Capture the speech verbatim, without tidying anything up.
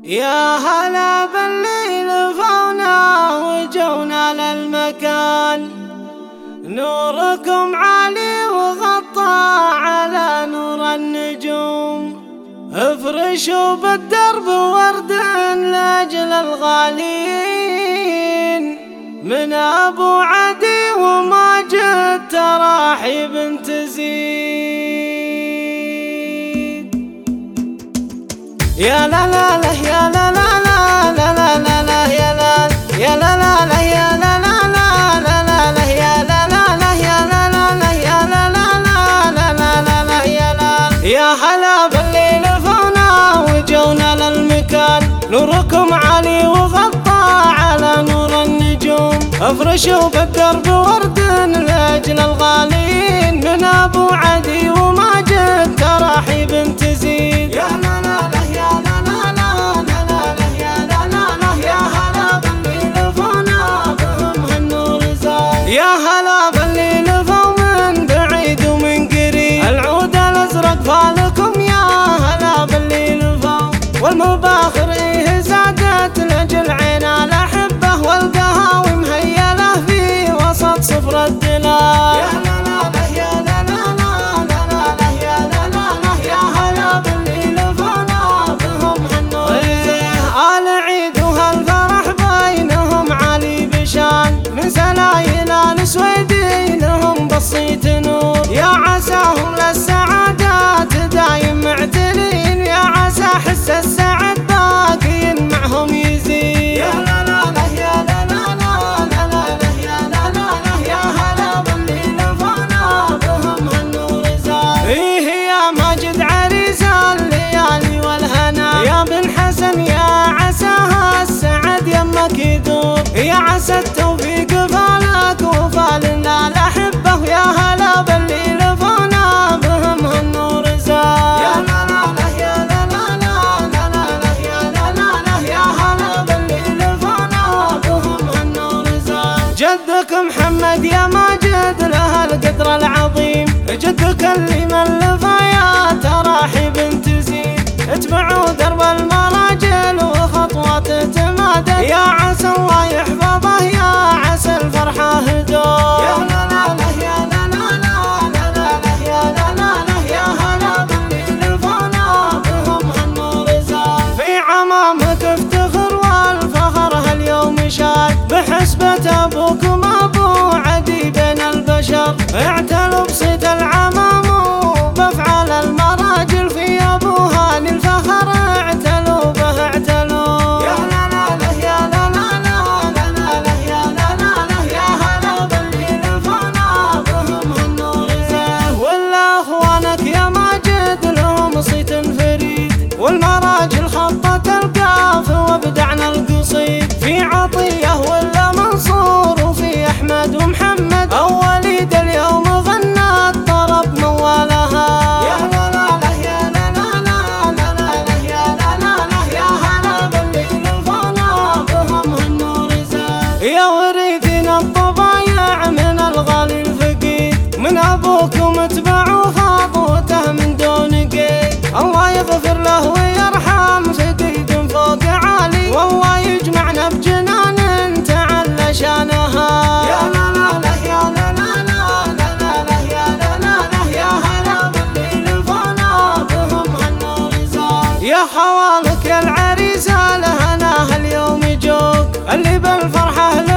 يا هلا باللي لفونا وجونا للمكان، نوركم عالي وغطى على نور النجوم، افرشوا بالدرب ورد لاجل الغالين، من ابو عدي وماجد تراحيب تزيد. يا لا لا لا يا لا لا لا لا لا لا لا يا لا يا لا لا لا يا لا لا لا لا لا لا يا لا لا لا يا لا لا لا يا لا لا لا لا لا لا لا يا لا. يا هلا باللي لفونا وجونا للمكان، نوركم عالي وغطى على نور النجوم، افرشوا بالدرب ورد لاجل الغالين، من ابو عدي وماجد تراحيب تزيد. يا لا لا لا يا لا لا لا لا لا لا يا لا لا لا يا هلا باللي لفونا بهم هالنور زاد. يا هلا باللي لفوا من بعيد ومن قريب، العود الازرق فالكم يا هلا باللي لفوا، والمباخر ايه زادت لاجل عين الاحبه، والقهاوي مهيله في وسط صفر الدلال. يا لا لا لا يا لا لا لا لا لا لا يا لا لا لا يا هلا باللي لفونا بهم هالنور زاد. آل عيد وهالفرح بينهم عالي بشان، من سلايل آل سويدي لهم بصيت نور، يا عساهم للسعادات دايم معتلين، يا عسى حس السعد باقين معهم يزيد. يا لا لا لا يا لا لا لا لا لا لا يا لا لا لا يا هلا باللي لفونا بهم هالنور زاد. ايه يا ماجد عريس الليالي والهنا، يا بن حسن يا عساها السعد يمك يدور، يا عسى التوفيق فالك وفال الاحبه، يا هلا باللي لفونا بهم هالنور زاد. يا لا لا لا يا لا لا لا لا لا لا يا لا لا لا يا هلا باللي لفونا بهم هالنور زاد. جدك محمد يا ماجد له القدر العظيم، جدك اللي من لفايا تراحيب تزيد، اتبعوا درب المراجل وخطوات تمادى، يا عسى الله يحفظه يا عسى الفرحة هدوء. يا لا لا لا يا لا لا لا لا لا لا يا لا لا لا يا هلا باللي لفونا بهم هالنور زاد. في عمامك افتخر والفخر هاليوم شاد، بحسبة ابوكم ابو عدي بين البشر، اعتلوا بصيت العمام وبافعال المراجل، في ابو هاني الفخر اعتلوا به اعتلوا. يا لا لا لا يا لا لا لا لا لا لا يا لا لا لا يا هلا باللي لفونا بهم هالنور زاد. ولا اخوانك يا ماجد لهم صيت فريد، والمراجل خطت القاف وابدعنا القصيد، في عطيه ولا منصور وفي احمد ومحمد، اوليد اليوم غنى الطرب موالها. يا لا لا لا يا لا لا لا لا لا لا يا لا لا لا يا هلا باللي لفونا بهم هالنور زاد. يا وريثين الطبايع من الغالي الفقيد، من ابوكم اتبعوا خطوته من دون قيد، الله يغفر له ويرحم فقيد فوق عالي، والله يجمعنا بجنان تعلى شانها. يا لا لا لا يا لا لا لا لا لا لا يا لا لا لا يا هلا باللي لفونا بهم هالنور زاد. يا خوالك يا العريس لهنا هاليوم يجوك، اللي بالفرحة